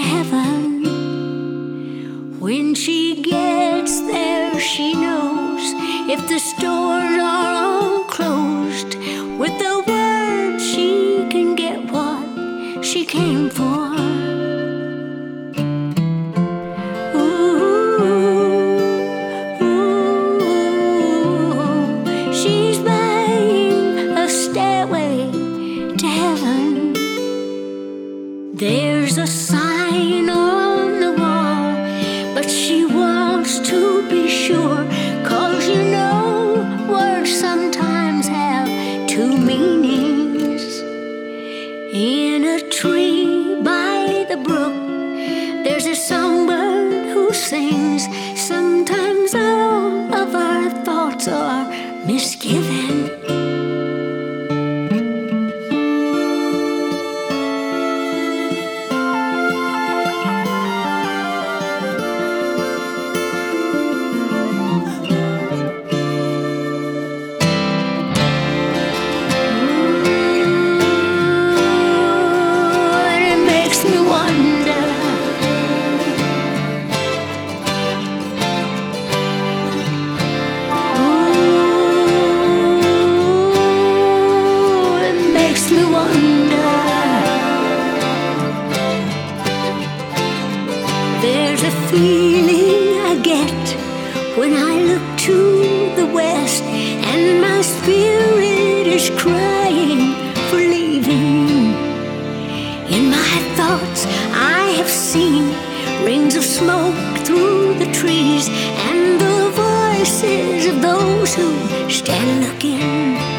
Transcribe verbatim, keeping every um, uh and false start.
heaven. When she gets there, she knows if the stores are all closed, with the word she can get what she came for. There's a sign on the wall, but she wants to be sure, 'cause you know words sometimes have two meanings. In a tree by the brook, there's a songbird who sings. Sometimes all of our thoughts are misgiven. There's a feeling I get when I look to the west, and my spirit is crying for leaving. In my thoughts I have seen rings of smoke through the trees, and the voices of those who stand looking.